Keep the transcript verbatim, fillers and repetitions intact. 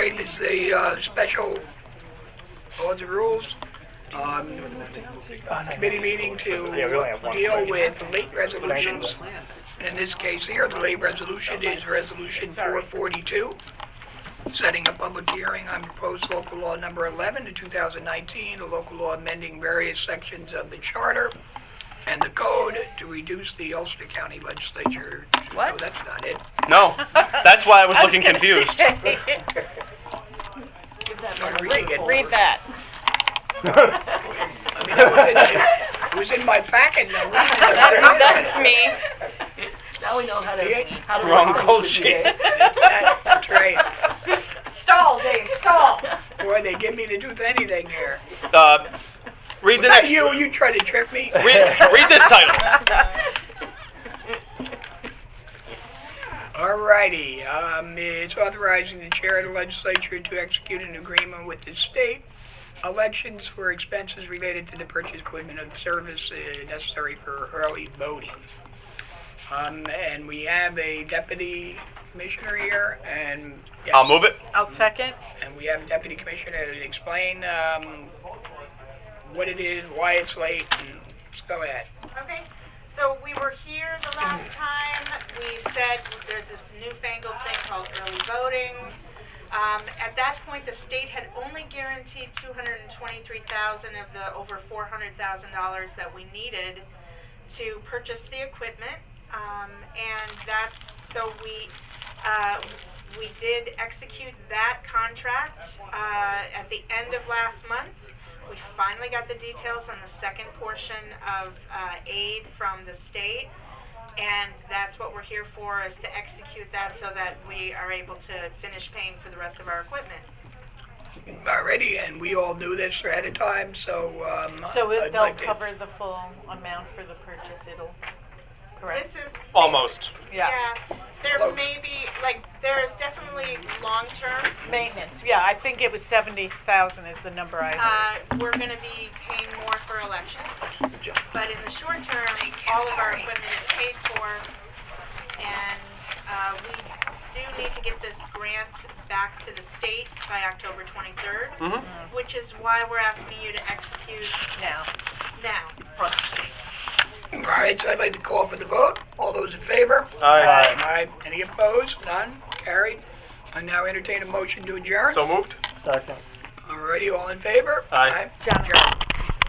right, it's the uh, special laws and rules um, committee meeting to deal with late resolutions. In this case here, the late resolution is Resolution four forty-two, setting a public hearing on proposed local law number eleven to two thousand nineteen, a local law amending various sections of the charter and the code to reduce the Ulster County Legislature. What? No, that's not it. No, that's why I was I looking gonna confused. say. I'm reading it. Read that. I mean, it was in, it was in my packet. No, That's me. Now we know how to, Yeah. how to Wrong run goal this sheet. today. That- That's right. Stall, Dave, stall. Boy, they give me to do anything here. Uh, read the Was that next. you? You try to trick me? Read, read this title. Alrighty, um, it's authorizing the chair of the legislature to execute an agreement with the state elections for expenses related to the purchase equipment and service uh, necessary for early voting. Um, and we have a deputy commissioner here, and yes, I'll move it. I'll second. and we have a deputy commissioner to explain um, what it is, why it's late, and let's go ahead. Okay, so we were here the last time. We said there's this newfangled thing called early voting. Um, at that point, the state had only guaranteed two hundred twenty-three thousand dollars of the over four hundred thousand dollars that we needed to purchase the equipment. Um, and that's, so we, uh, we did execute that contract uh, at the end of last month. We finally got the details on the second portion of uh, aid from the state, and that's what we're here for, is to execute that so that we are able to finish paying for the rest of our equipment. Already, and we all knew this ahead of time, so um, So it, I'd they'll like to- cover the full amount for the purchase, it'll, correct? This is Almost. Yeah. yeah. There Close. may be, like, there is definitely long-term. Maintenance, yeah, I think it was seventy thousand is the number I heard. Uh, we're going to be paying more for elections, but in the short term, all of our equipment is paid for, and uh, we do need to get this grant back to the state by October twenty-third, Mm-hmm. which is why we're asking you to execute Now, now. All right, so I'd like to call for the vote. All those in favor? Aye. Aye. Any opposed? None? Carried. I now entertain a motion to adjourn. So moved. Second. Alrighty, all in favor? Aye. John. Adjourned.